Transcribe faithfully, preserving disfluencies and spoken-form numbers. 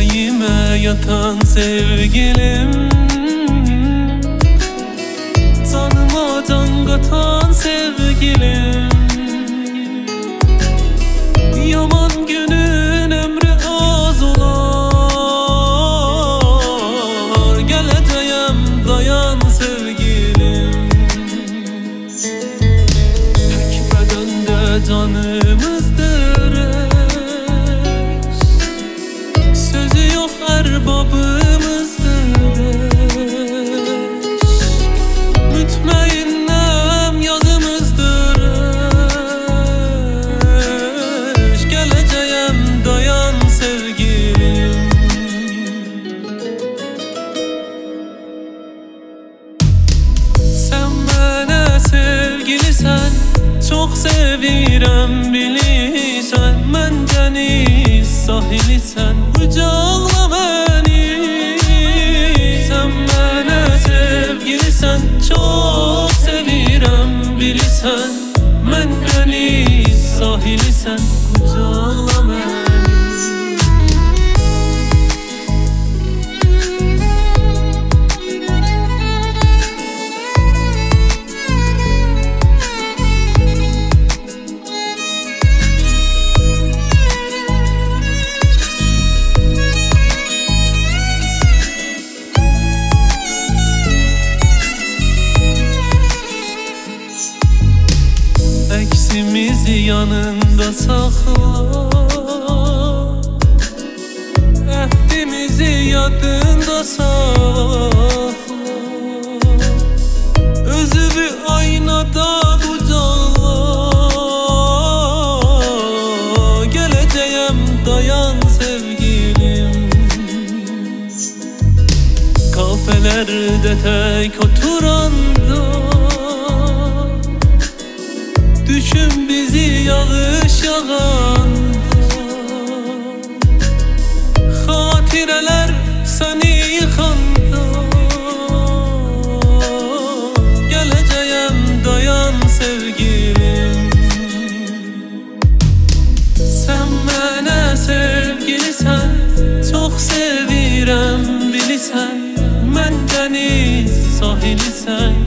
yüreğime yatan sevgilim, canıma can katan sevgilim. Yaman günün ömrü az olar, geleceğim dayan sevgilim. Tek bedende canımızdır eş, sözü yok erbabımızdır eş. Mütmainim yazımızdır eş, geleceğim dayan sevgilim. Sen bana sevgilisen, çok sevirem bilirsen. Men deniz sahilisen, kucakla beni. Sen bana sevgilisen, çok sevirem bilirsen. Men deniz sahilisen, kucakla beni. Eksimizi yanında sakla, ehdimizi yadında sakla. Özü bir aynada kucakla, geleceğim dayan sevgilim. Kafelerde tek oturanda, düşün bizi yağış yağanda. Hatireler seni yıkanda, geleceğim dayan sevgilim. Sen bana sevgilisen, çok sevirem bilirsen. Men deniz sahilisen,